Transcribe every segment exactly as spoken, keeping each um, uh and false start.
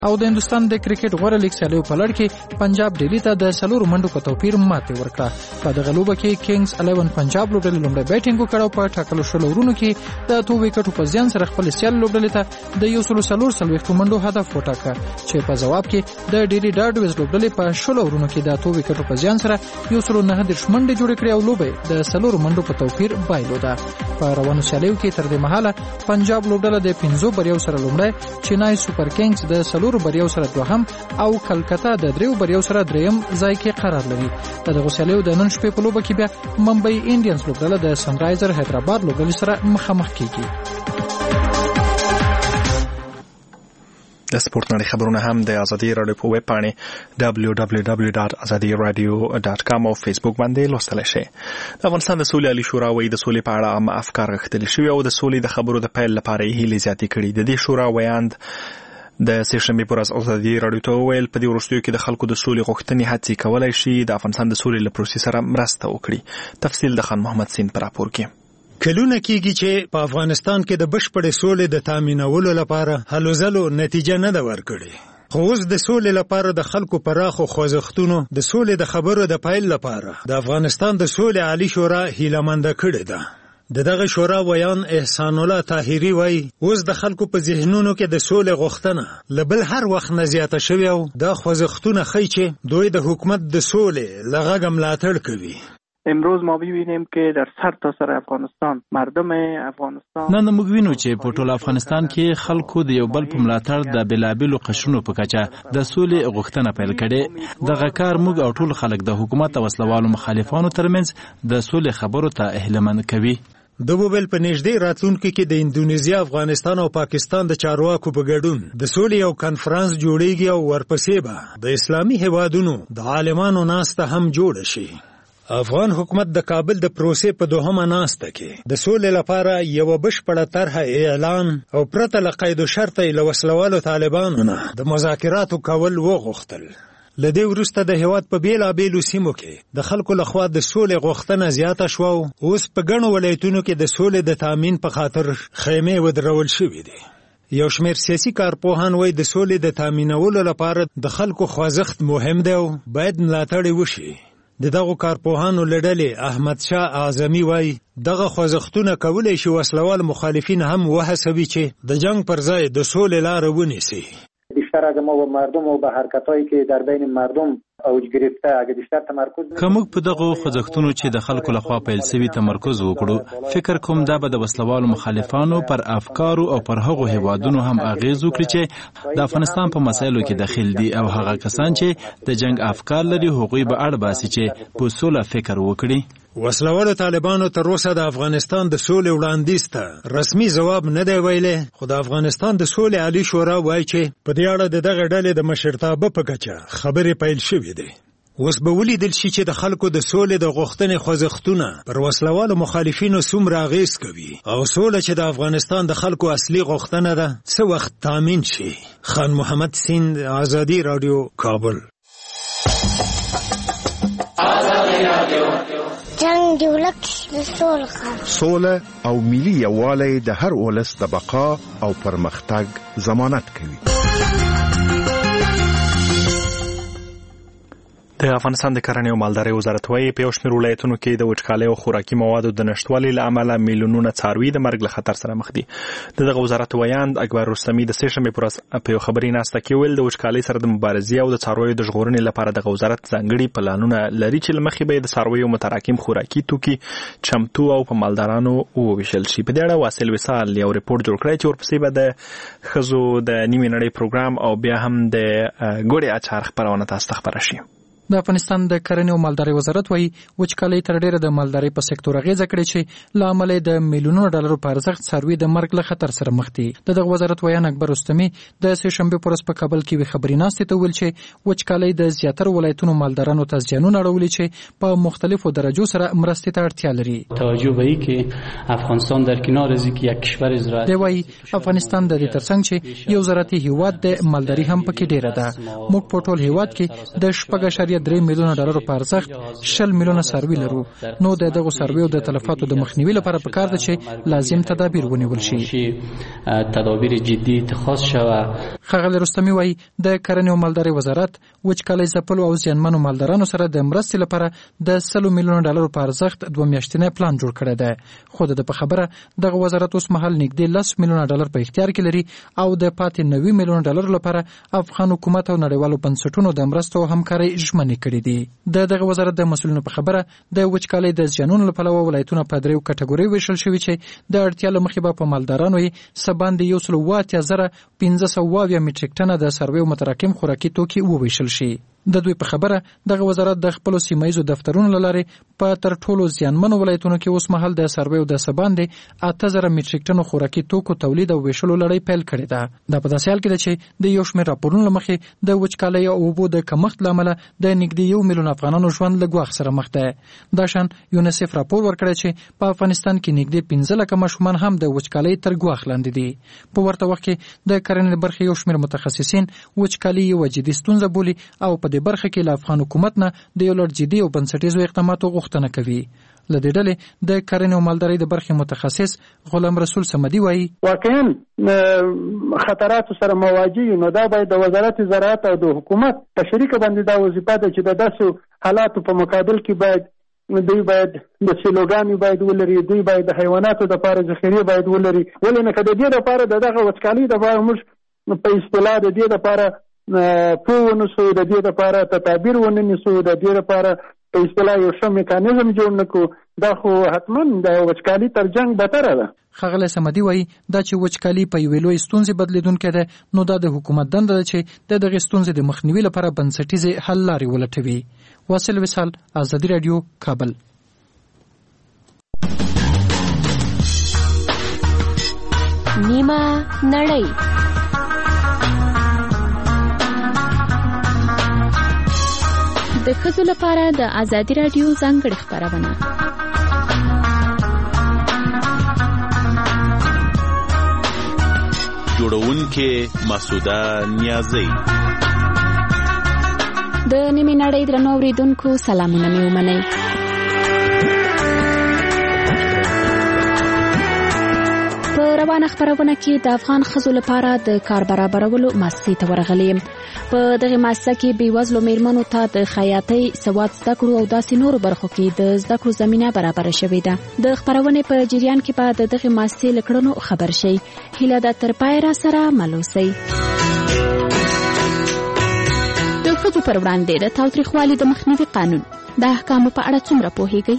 او د هندستان د کرکټ غوړه لیګ سیالیو په لړ کې پنجاب ډیلی ته د څلورو منډو په توپیر ماتې ورکړه. په دغه لوبه کې کینګز الیون پنجاب لوبډلې لومړی بیټینګ وکړ او په ټاکلو شلو ورونو کې د اتو وکټو په زیان سره خپل سیال لوبډلې ته د یو سل څلور څلوېښتو منډو هدف وټاکه چې په جواب کې د ډیلی ډارډویز لوبډلې په شلو ورونو کې د اتو وکټو په زیان سره یو سل نهه دېرش منډې جوړې کړې او لوبه د څلورو منډو په توپیر بایلوده. په روانو سیالیو کې تر دې مهاله پنجاب لوبډله د پنځو بریاو سره لومړی، چینای سوپر کینګز د څلورو بریاو سره دوهم او کلکتا د دریو بریاو سره دریم ځای کې قرار لري. د دغه سیالیو د نن شپې په لوبه کې بیا ممبئی انډینز لوبډله د سنرایزر حیدرآباد لوبډلې سره مخامخ کیږي. د سپورت نړۍ خبرونه هم د ازادي رادیو په ویب پاڼې دبلیو دبلیو دبلیو ډاټ ازادي رادیو ډاټ کام او فیسبوک باندې لوستلی شئ. د افغانستان د سولې عالي شورا وایي د سولې په اړه عامه افکار غښتلي شوي او د سولې د خبرو د پیل لپاره یې هیلې زیاتې کړي. د دې شورا ویاند د سهشنبې پر ورځ ازادي رادیو ته وویل په دې وروستیو کې د خلکو د سولې غوښتنې هڅې کولی شي د افغانستان د سولې له پروسې سره مرسته وکړي. تفصیل د خان محمد سین په راپور کې. کلونه کېږي چې په افغانستان کې د بشپړې سولې د تامینولو لپاره هلو ځلو نتیجه نه ده ورکړې. خو اوس د سولې لپاره د خلکو پراخو خوځښتونو د سولې د خبرو د پیل لپاره د افغانستان د سولې عالي شورا هیلهمنده کړې ده. د دغه شورا ویان احسان الله طاهري وایي اوس د خلکو په ذهنونو کې د سولې غوښتنه له بل هر وخت نه زیاته شوې او دا خوځښتونه ښیي چې دوی د حکومت د سولې له غږه ملاتړ کوي. امروز ما ببینیم که در سر تا سر افغانستان مردم افغانستان نن موږ وینو چې په ټول افغانستان کې خلکو د یو بل په ملاتړ د بلابلو قشرونو په کچه د سولې غوښتنه پیل کړې. دغه کار موږ او ټول خلک د حکومت او وسلوالو مخالفانو ترمنځ د سولې خبرو ته اهلمن کوي. د وبل په نږدې راتلونکي کې د اندونیزیا، افغانستان او پاکستان د چارواکو په ګډون د سولې یو کنفرانس جوړیږي او ورپسې به د اسلامي هیوادونو د عالمانو ناسته هم جوړ شي. افغان حکومت د کابل د پروسې په دوهمه ناسته کې د سولې لپاره یو بشپړه طرح اعلان او پرته له قید و شرط له وسلوالو طالبانو نه د مذاکراتو کول وغوښتل. لدې وروسته د هیواد په بیلابیلو سیمو کې د خلکو لخوا د سولې غوښتنه زیاته شوه او اوس په ګڼو ولایتونو کې د سولې د تامین په خاطر خیمې ودرول شوې دي. یو شمېر سیاسي کارپوهان وایي د سولې د تامینولو لپاره د خلکو خوځښت مهم دی او باید ملاتړ وشي. د دغو کارپوهانو له ډلې احمد شاه اعظمي وایي دغه خوځښتونه کولی شي وسلوال مخالفین هم وهڅوي چې د جنگ پر ځای د سولې لاره ونیسي. بیشتر اگه ما با مردم و به حرکتایی که در بین مردم اوج گرفته اگه بیشتر تمرکز که موږ په دغه خوځښتونو چې د خلکو لخوا پیل شوي تمرکز وکړو، فکر کوم دا به د وسلوالو مخالفانو پر افکارو او پر هغو هیوادونو هم اغیز وکړي چې د افغانستان په مسایلو کې دخیل دي او هغه کسان چې د جنگ افکار لري هغوی به اړ باسي چې په سوله فکر وکړي. وسلوالو طالبانو تر اوسه د افغانستان د سولې وړاندیز ته رسمي ځواب نه دی ویلی، خو د افغانستان د سولې عالي شورا وایي چې په دې اړه د دغه ډلې د مشرتابه په کچه خبرې پیل شوې دي. اوس به ولیدل شي چې د خلکو د سولې د غوښتنې خوځښتونه پر وسلوالو مخالفینو څومره اغیز کوي او سوله چې د افغانستان د خلکو اصلي غوښتنه ده څه وخت تامین شي. خان محمد سیند، ازادي رادیو، کابل. جنگ دی ولک د سول خان سوله او ملي یووالی د هر ولس د بقا او پرمختګ ضمانت کوي. د افغانستان د کرنې او مالدارۍ وزارت وایي په یو شمېر ولایتونو کې د وچکالۍ او خوراکي موادو د نشتوالي له امله میلیونونه څاروي د مرګ له خطر سره مخ دي. د دغه وزارت ویاند اکبر رستمي د سهشنبې پر ورځ په یو خبري ناسته کې ویل د وچکالۍ سره د مبارزې او د څارویو د ژغورنې لپاره دغه وزارت ځانګړي پلانونه لري چې له مخې به د څارویو متراکم خوراکي توکي چمتو او په مالدارانو وویشل شي. په دې اړه واصل وصال یو ریپورت جوړ کړی چې ورپسې به د ښځو د نیمې نړۍ پروګرام او بیا هم د ګوړې اچار خپرونه تاسو ته خپره شي. د افغانستان د کرنې او مالدارۍ وزارت وایي وچکالۍ تر ډیره د مالدارۍ په سکتور اغیزه کړې چې له امله د میلیونونو ډالرو په ارزښت څاروي د مرګ له خطر سره مخ دي. د دغه وزارت ویان اکبر رستمي د سهشنبې پر ورځ په کابل کې وی خبري ناستې ته ویل چې وچکالۍ د زیاتره ولایتونو مالدارانو ته زیانونه اړولي چې په مختلفو درجو سره مرستې ته اړتیا لري. توجه به ای که افغانستان در کنار از اینکه یک کشور زراعتی دی وایي افغانستان د دې ترڅنګ چې یو زراعتي هیواد د مالداري هم پکې ډیره ده. موږ په ټول هیواد کې د شپږ اعشاریه درې میلیونه ډالر په ارزښت شل میلیونه څاروي لرو. نو د دغه څارویو د تلفاتو د مخنیوي لپاره پکار ده چې لازم تدابیر ونیول شي. تدابیر جدي اتخاذ شوه. ښاغلی رستمي وایي د کرنې او مالدارۍ وزارت وچکالۍ ځپلو او زیانمنو مالدارانو سره د مرستې لپاره د سلو میلیونو ډالرو په ارزښت دوه میاشتنی پلان جوړ کړی دی. خو د په خبره دغه وزارت اوس مهال نږدې لس میلیونه ډالر په اختیار کې لري او د پاتې نوي میلیونه ډالر لپاره افغان حکومت او نړیوالو بنسټونو د مرستو او همکارۍ ژمنې کړې دي. د دغه وزارت د مسؤلینو په خبره د وچکالۍ د زیانونو له پلوه ولایتونه په دریو کټګوریو ویشل شوي چې د اړتیا له مخې به په مالدارانو یې څه باندې یو سل اوه اتیا زره پنځه سوه اویا میټریک ټنه د څارویو متراکم خوراکي توکي وویشل شي. د دوی په خبره دغه وزارت د خپل سیمایي دفترونو لاره په تر ټولو زیانمنو ولایتونو کې اوس مهال د څارویو د څه باندې اته زره میټریک ټنو خوراکي توکو تولید او ویشلو لړۍ پیل کړې ده. دا په داسې حال کې ده چې د یو شمېر راپورونو له مخې د وچکالۍ او اوبو د کمښت له امله د نږدې یو میلیون افغانانو ژوند له ګواښ سره مخ دی. دا شان یونیسف راپور ورکړی چې په افغانستان کې نږدې پنځه لکه ماشومان هم د وچکالۍ تر ګواښ لاندې دي. په ورته وخت کې د کرنې برخې یو شمېر متخصصین وچکالۍ یوه جدي ستونزه بولي او په دې برخه کې له افغان حکومت نه د یو لړ جدي او بنسټیزو اقداماتو غوښتنه کوي. له دې ډلې د کرنې او مالدارۍ د برخې متخصص غلام رسول صمدي وایي واقعا خطراتو سره مواجه یو، نو دا باید د وزارت زراعت او د حکومت په شریکه باندې دا وظیفه ده چې د داسې حالاتو په مقابل کې باید دوی باید د سیلوګانې باید ولري، دوی باید د حیواناتو دپاره ذخیرې باید ولري. ولې نه که د دې دپاره د دغه وچکالۍ دپاره موږ په اصطلاح د دې دپاره پو ونسو، د دې دپاره تدابیر ونه نیسو، د دې دپاره په اصطلاح یو ښه میکانیزم جوړ نه کړو، دا خو حتما د وچکالۍ تر جنګ بهتره ده. ښاغلی صمدي وایي دا چې وچکالي په یوې لویې ستونزې بدلېدونکې ده، نو دا د حکومت دنده ده چې د دغې ستونزې د مخنیوي لپاره بنسټیزې حل لارې ولټوي. واصل وصال، ازادي راډیو، کابل. نیمه نړۍ. د ښځو لپاره د ازادي راډیو ځانګړې خپرونه. جوړونکې مسعوده نیازی. د نیمې نړۍ درنو اوریدونکو سلامونه مې ومنئ. په روانه خپرونه کې د افغان ښځو لپاره د کار برابرولو مؤسسې ته ورغلې یم. په دغه مؤسسه کې بېوزلو میرمنو ته د خیاطۍ، سواد زده کړو او داسې نورو برخو کې د زده کړو زمینه برابره شوې ده. د خپرونې په جریان کې به د دغه مؤسسې له کړنو خبر شئ. هیله ده تر پایه را سره مل اوسئ. د ښځو پر وړاندې د تاوتریخوالي د مخنیوي قانون د احکامو په اړه څومره پوهیږئ؟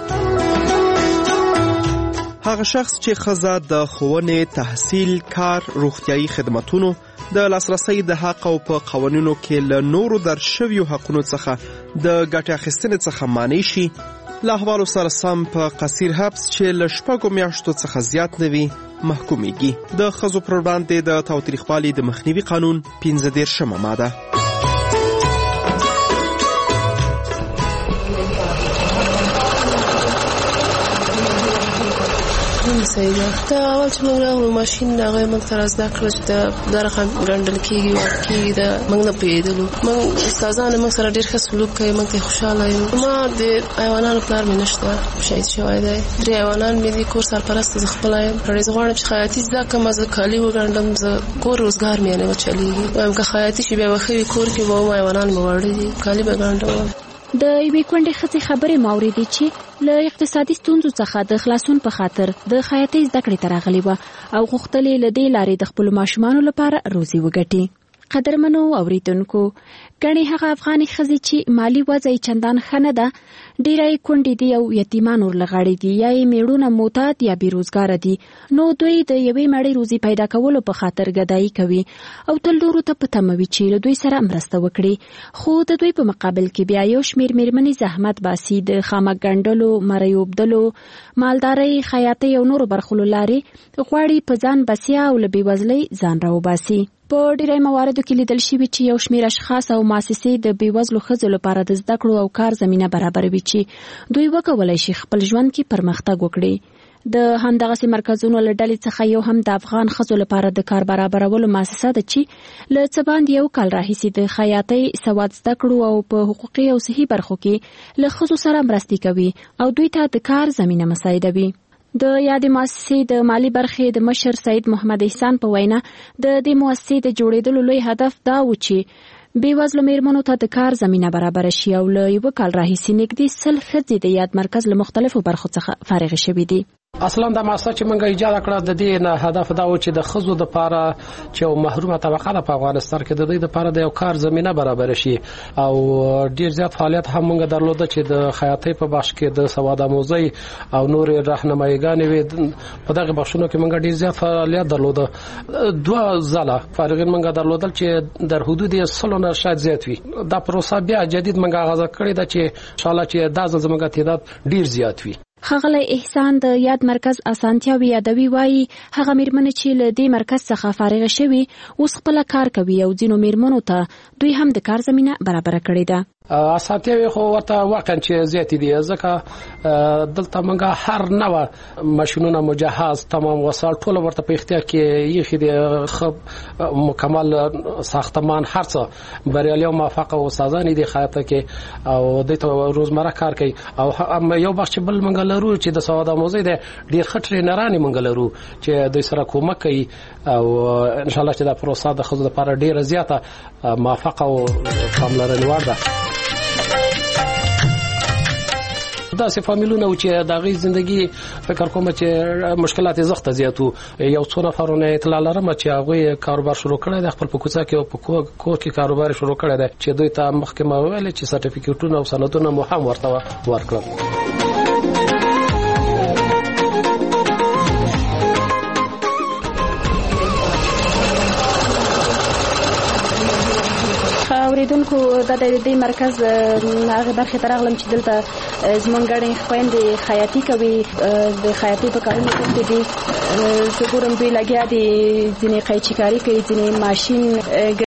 هغه شخص چې ښځه د ښوونې، تحصیل، کار، روغتیايي خدماتونو د لاسرسي د حق او په قوانینو کې له نورو درج شویو حقونو څخه د ګټې اخیستنې څخه مانع شي، له احوالو سره سم په قصیر حبس چې له شپږو میاشتو څخه زیات نه وي محکومیږي. د ښځو پر وړاندې د تاوتریخوالي د مخنیوي قانون پنځه دېرشمه ماده. سیده دا اول چې موږ راغلو ماشین هغه موږ سره زده کړه چې دا رقم ګڼل کېږي واقعي دا موږ نه پوهېدلو. موږ استادان موږ سره ډېر ښه سلوک کوي، موږ ته خوشحاله یو. ما د حیوانانو پلار مې نشته، شهید شوی دی. درې حیوانان مې دي، کور سرپرسته زه خپله یم. زه غواړم چې خیاطي زده کړم، زه کالي وګنډم، زه کور روزګار مې نه وچلېږي. وایم که خیاطي شي بیا به ښه وي، کور کې به وم حیوانان مې واړه دي، کالي به ګنډم. د یوې کونډې ښځې خبرې مو اورېدې چې له اقتصادي ستونزو څخه د خلاصون په خاطر د خیاطۍ زده کړې ته راغلې وه او غوښتل یې له دې لارې د خپلو ماشومانو لپاره روزي وګټي. قدرمنو اوریدونکو، ګڼې هغه افغاني ښځې چې مالي وضع یې چندان ښه نه ده، ډېره یې کونډې دي او یتیمان ورلغړې دي، یا یې میړونه معتاد یا بېروزګاره دي. نو دوی د یوې مړۍ روزي پیدا کولو په خاطر ګدایي کوي او تل نورو ته په تمه وي چې له دوی سره مرسته وکړي. خو د دوی په مقابل کې بیا یو شمېر میرمنې زحمت باسي، د خامک ګنډلو، مرۍ اوبدلو، مالدارۍ، خیاطۍ او نورو برخو له لارې غواړي په ځان بسیا او له بېوزلۍ ځان راوباسي. په ډېری مواردو کې لیدل شوي چې یو شمېر اشخاص او مؤسسې د بېوزلو ښځو لپاره د زده کړو او کار زمینه برابروي چې دوی وکولی شي خپل ژوند کې پرمختګ وکړي. د همدغسې مرکزونو له ډلې څخه یو هم د افغان ښځو لپاره د کار برابرولو مؤسسه ده چې له څه باندې یو کال راهیسې د خیاطۍ سواد زده کړو او په حقوقي او صحي برخو کې له ښځو سره مرستې کوي او دوی ته د کار زمینه مساعدوي. د یادې مؤسسې د مالی برخې د مشر سید محمد احسان په وینا د دې مؤسسې د جوړېدلو لوی هدف دا و چې بېوزلو مېرمنو ته د کار زمینه برابره شي او له یوه کال راهیسې نږدې سل ښځې د یاد مرکز له مختلفو برخو څخه فارغې شوي دي. اصلا د مؤسسه چې موږ ایجاد کړه د دې نه هدف دا و چې د ښځو لپاره چې یو محرومه طبقه ده په افغانستان کې د دوی لپاره د یو کار زمینه برابر شي او ډیر زیات فعالیت هم موږ درلوده چې د خیاطۍ په بخش کې د سواد آموزي او نور راهنمایګانې وي. په دغه بخشونو کې موږ ډیر زیات فعالیت درلوده. دوه ځله فارغین موږ درلودل چې در حدود سلو نه شاید زیات وي. دا پروسه بیا جدید موږ آغاز کړې ده چې ان شاء الله چې دا زموږ تعداد ډیر زیات وي. ښاغلی احسان د یاد مرکز اسانتیاوي یادوي، وایي هغه میرمنې چې له دې مرکز څخه فارغه شوي اوس خپله کار کوي او ځینو میرمنو ته دوی هم د کار زمینه برابره کړې ده. اسانتیاوي خو ورته واقعا چې زیاتې دي ځکه دلته موږ هر نوع ماشینونه مجهز تمام وسایل ټول ورته په اختیار کې یخي دي، خب مکمل ساختمان هر څه بریالي او موفق استادان دي خیاطه کې او دوی ته روزمره کار کوي. او یو بخش بل موږ لرو چې د سواد آموزي د ډیر خټري نرانې موږ لرو چې دوی سره کومک کوي او ان شاء الله چې دا پروسه د ښځو لپاره ډیره زیاته موفق او پاملرنې وړ ده. دا سه فامیلونه چې د غي ژوندۍ فکر کوم چې مشکلات زغته زیاتو. یو څو نفرونه اطلاع لرم چې هغه کاروبار شروع کړی د خپل په کوڅه کې او په کور کې کاروبار شروع کړی دی چې دوی ته محکمه ویل چې سرټیفیکټونه او سندونه مو هم ورته ورکړل. اوریدونکو د دې مرکز هغه برخه ترغلم چې دلته زمونږ غړي خويندې خیاطي کوي، د خیاطي په کارونو کې دي څګورم دوی لګیا دي، ځینې قیچي کاری کوي، ځینې ماشين